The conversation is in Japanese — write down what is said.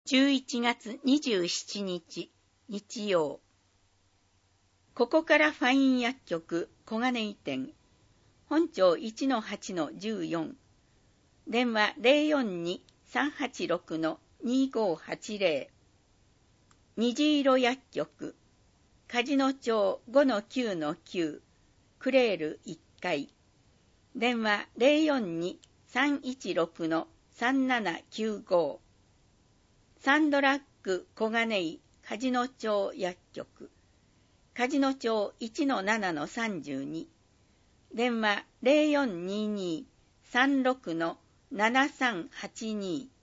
11月27日日曜。ここからファイン薬局小金井店本町 1-8-14 電話 042-386-2580 虹色薬局梶野町 5-9-9 クレール1階電話 042-316-3795 サンドラッグ小金井梶野町薬局梶野町 1-7-32 電話 0422-36-7382